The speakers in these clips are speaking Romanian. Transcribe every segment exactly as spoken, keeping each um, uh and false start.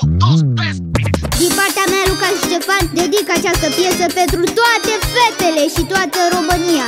Din partea mea, Lucas Ștefan, dedic această piesă pentru toate fetele și toată România.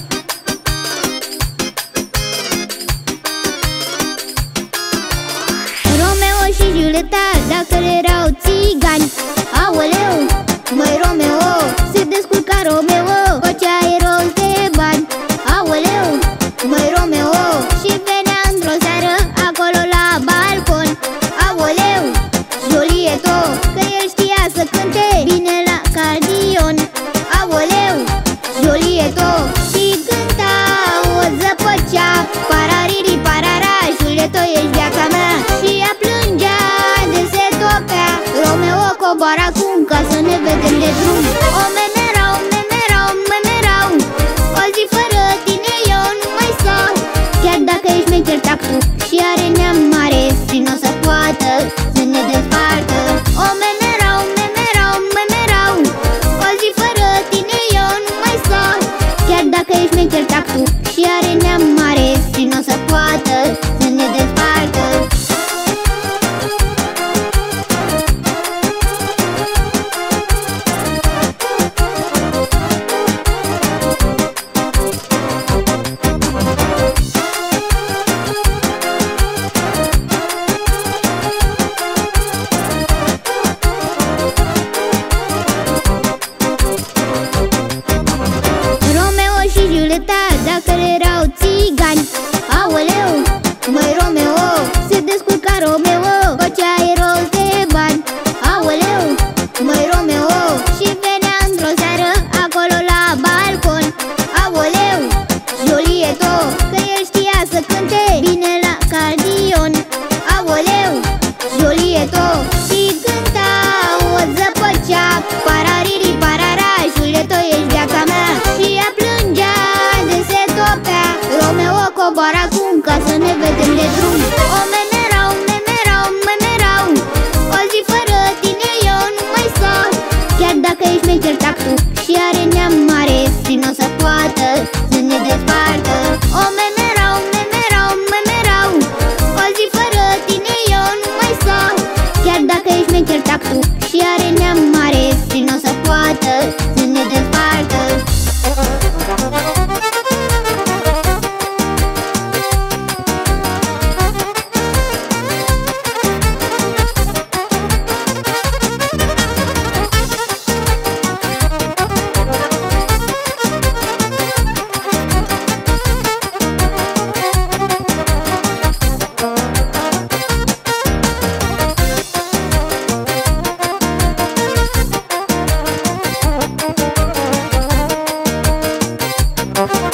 Romeo și Julieta, dacă erau țigani, aoleu, măi Romeo, se descurca Romeo, făcea rost de bani, aoleu, măi Romeo, și venea într-o seară acolo la balcon, aoleu, Julieto, că el știa să cânte bine la cardion, aoleu, Julieto, și cânta o zăpăcea, parariri, parara, Julieto, ești viața mea, și ea plângea de se topea. Romeo coboară acum ca să ne vedem de drum. O memerau, memerau, memerau, o zi fără tine eu nu mai stau. Chiar dacă ești mecher tactu și are neam mare, și n-o să poată să ne despartă. O memerau, memerau, memerau, o zi fără tine eu nu mai stau. Chiar dacă ești mecher tactu și are neam mare, și n-o să poată să ne despartă. Dacă erau țigani, aoleu, măi Romeo, se descurca Romeo, făcea rost de bani, aoleu, măi Romeo, și venea într-o seară acolo la balcon, aoleu, Julieto, că el știa să cânte bine la cardion, aoleu, Julieto, și cânta o zăpăcea, parariri, parara, Julieto, ești viața mea, și ea plângea de se topea. Romeo coboară acum ca să ne vedem de drum. O memerau, memerau, memerau, o zi fără tine eu nu mai stau. Chiar dacă ești mecher tactu și are neam mare, și n-o să poată să ne despartă. O memerau, memerau, memerau, o zi fără tine eu nu mai stau. Chiar dacă ești mecher tactu și are neam mare, și n-o să poată să ne despartă. We'll be right back.